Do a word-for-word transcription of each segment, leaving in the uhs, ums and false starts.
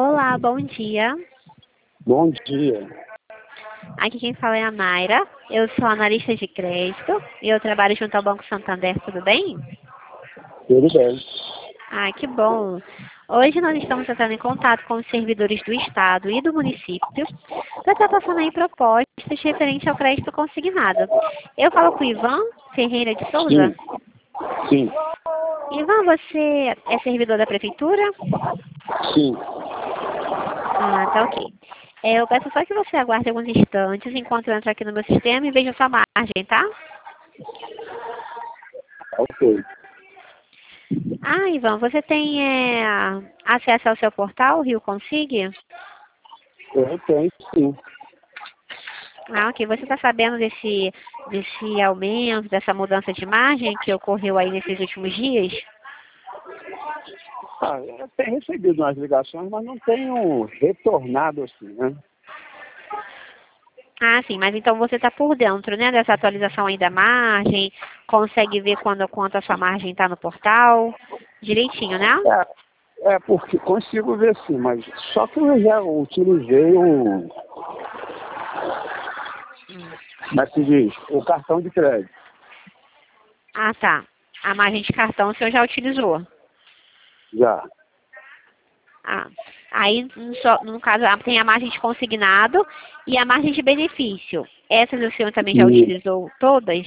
Olá, bom dia. Bom dia. Aqui quem fala é a Mayra. Eu sou analista de crédito e eu trabalho junto ao Banco Santander, tudo bem? Tudo bem. Ah, que bom. Hoje nós estamos entrando em contato com os servidores do Estado e do município para estar passando aí propostas referentes ao crédito consignado. Eu falo com o Ivan Ferreira de Souza. Sim. Sim. Ivan, você é servidor da prefeitura? Sim. Ah, tá ok. É, eu peço só que você aguarde alguns instantes enquanto eu entro aqui no meu sistema e vejo sua margem, tá? Ok. Ah, Ivan, você tem é, acesso ao seu portal, Rio Consig? Eu tenho, sim. Ah, ok. Você está sabendo desse, desse aumento, dessa mudança de margem que ocorreu aí nesses últimos dias? Ah, eu tenho recebido umas ligações, mas não tenho retornado assim, né? Ah, sim, mas então você está por dentro, né, dessa atualização aí da margem, consegue ver quando, quanto a sua margem está no portal, direitinho, né? É, é porque consigo ver sim, mas só que eu já utilizei o. Como é que se diz? O cartão de crédito. Ah, tá. A margem de cartão o senhor já utilizou. Já. Ah, aí, no, só- no caso, ah, tem a margem de consignado e a margem de benefício. Essas o senhor também já E utilizou todas?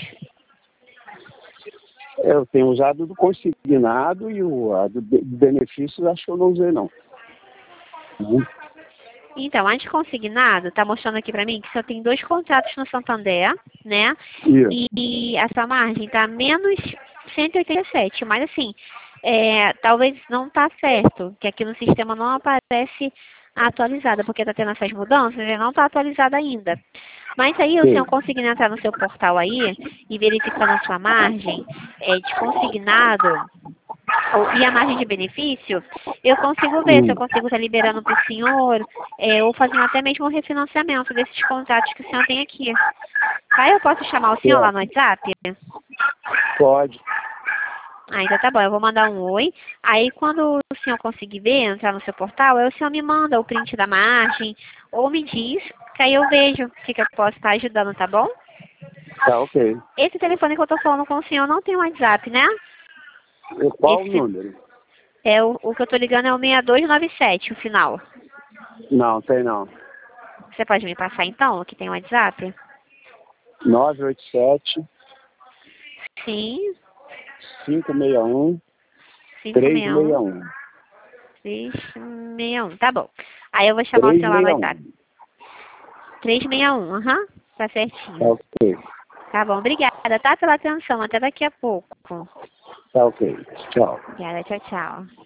eu tenho usado do consignado e o a do be- benefícios acho que eu não usei não. Uhum. Então, a de consignado está mostrando aqui para mim que o senhor tem dois contratos no Santander, né? Isso. E a sua margem está menos cento e oitenta e sete, mas assim, é, talvez não está certo, que aqui no sistema não aparece atualizada, porque está tendo essas mudanças e não está atualizada ainda. Mas aí o senhor Sim. conseguindo entrar no seu portal aí e verificando a sua margem é, de consignado ou- e a margem de benefício, eu consigo ver se eu Hum. consigo estar liberando para o senhor é, ou fazendo até mesmo um refinanciamento desses contratos que o senhor tem aqui. Tá? Eu posso chamar o senhor lá no Certo. WhatsApp? Pode. Ah, então tá bom, eu vou mandar um oi. Aí quando o senhor conseguir ver, entrar no seu portal, aí o senhor me manda o print da margem ou me diz, que aí eu vejo o que, que eu posso estar ajudando, tá bom? Tá ok. Esse telefone que eu tô falando com o senhor não tem WhatsApp, né? E qual o Esse número? é o, o que eu tô ligando é o seis dois nove sete, o final. Não, tem não. Você pode me passar então, o que tem WhatsApp? nove oito sete, Sim, cinco seis um, cinco três seis seis um, um. três seis um, tá bom. Aí eu vou chamar o celular no WhatsApp. três seis um. três seis um, aham, tá Tá certinho. ok. Tá bom, obrigada, tá, pela atenção, até daqui a pouco. Tá ok. Tchau. Obrigada, tchau, tchau.